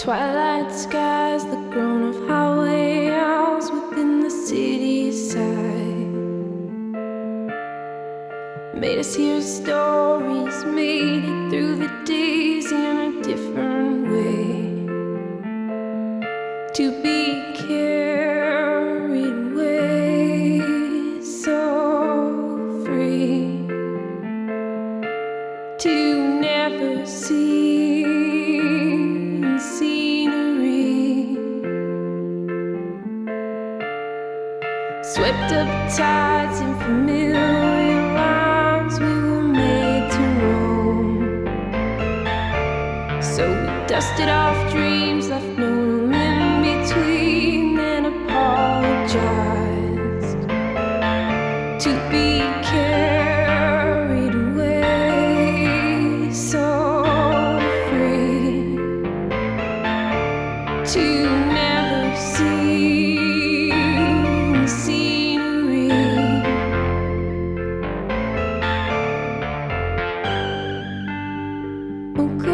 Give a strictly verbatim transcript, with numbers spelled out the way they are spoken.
Twilight skies, the groan of highway owls within the city side made us hear stories, made it through the days in a different way. To be carried away, so free, to never see scenery, swept up tides in familiar rhymes. We were made to roam, so we dusted off dreams, left no room in between, then apologized to be carried away, so free, to never see scenery. Okay.